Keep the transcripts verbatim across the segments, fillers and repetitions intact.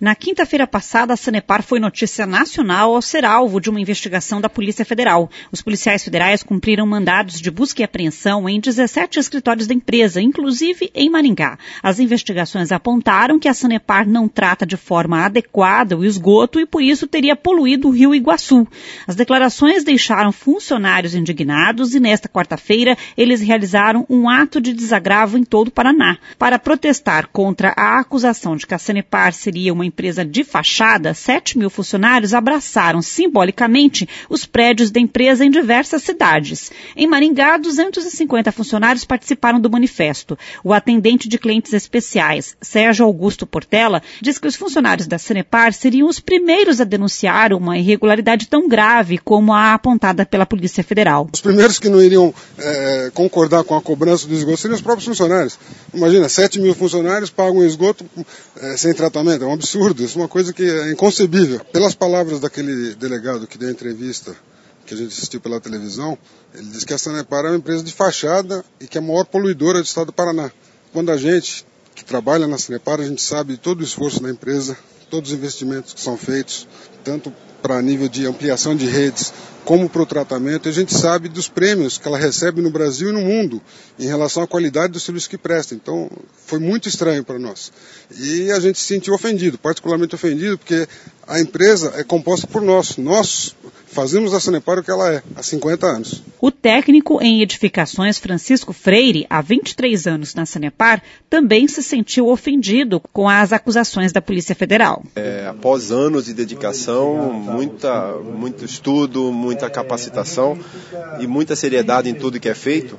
Na quinta-feira passada, a Sanepar foi notícia nacional ao ser alvo de uma investigação da Polícia Federal. Os policiais federais cumpriram mandados de busca e apreensão em dezessete escritórios da empresa, inclusive em Maringá. As investigações apontaram que a Sanepar não trata de forma adequada o esgoto e, por isso, teria poluído o rio Iguaçu. As declarações deixaram funcionários indignados e, nesta quarta-feira, eles realizaram um ato de desagravo em todo o Paraná. Para protestar contra a acusação de que a Sanepar seria uma empresa de fachada, sete mil funcionários abraçaram simbolicamente os prédios da empresa em diversas cidades. Em Maringá, duzentos e cinquenta funcionários participaram do manifesto. O atendente de clientes especiais, Sérgio Augusto Portela, diz que os funcionários da Sanepar seriam os primeiros a denunciar uma irregularidade tão grave como a apontada pela Polícia Federal. Os primeiros que não iriam é, concordar com a cobrança do esgoto seriam os próprios funcionários. Imagina, sete mil funcionários pagam esgoto é, sem tratamento. É um absurdo. Isso é uma coisa que é inconcebível. Pelas palavras daquele delegado que deu a entrevista, que a gente assistiu pela televisão, ele disse que a Sanepar é uma empresa de fachada e que é a maior poluidora do estado do Paraná. Quando a gente que trabalha na Sanepar, a gente sabe todo o esforço da empresa, todos os investimentos que são feitos, tanto para nível de ampliação de redes, como para o tratamento, a gente sabe dos prêmios que ela recebe no Brasil e no mundo em relação à qualidade do serviço que presta. Então, foi muito estranho para nós. E a gente se sentiu ofendido, particularmente ofendido, porque a empresa é composta por nós. Nós fazemos da Sanepar o que ela é, há cinquenta anos. O técnico em edificações Francisco Freire, há vinte e três anos na Sanepar, também se sentiu ofendido com as acusações da Polícia Federal. É, após anos de dedicação, muita, muito estudo, muita capacitação e muita seriedade em tudo que é feito,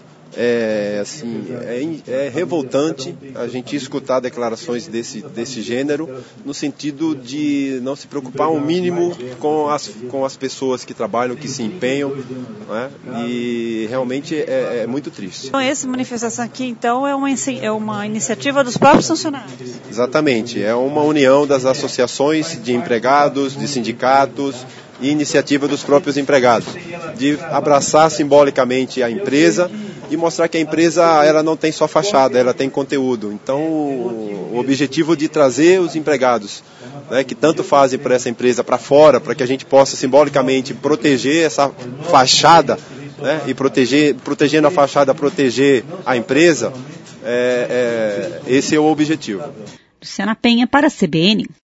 É, assim, é, é revoltante a gente escutar declarações desse, desse gênero, no sentido de não se preocupar um mínimo com as, com as pessoas que trabalham, que se empenham, né? E realmente é, é muito triste. Então, essa manifestação aqui, então, é uma, é uma iniciativa dos próprios funcionários? Exatamente, é uma união das associações de empregados, de sindicatos e iniciativa dos próprios empregados, de abraçar simbolicamente a empresa e mostrar que a empresa ela não tem só fachada, ela tem conteúdo. Então, o objetivo de trazer os empregados, né, que tanto fazem para essa empresa para fora, para que a gente possa simbolicamente proteger essa fachada, né, e proteger, protegendo a fachada, proteger a empresa, é, é, esse é o objetivo. Luciana Penha para a C B N.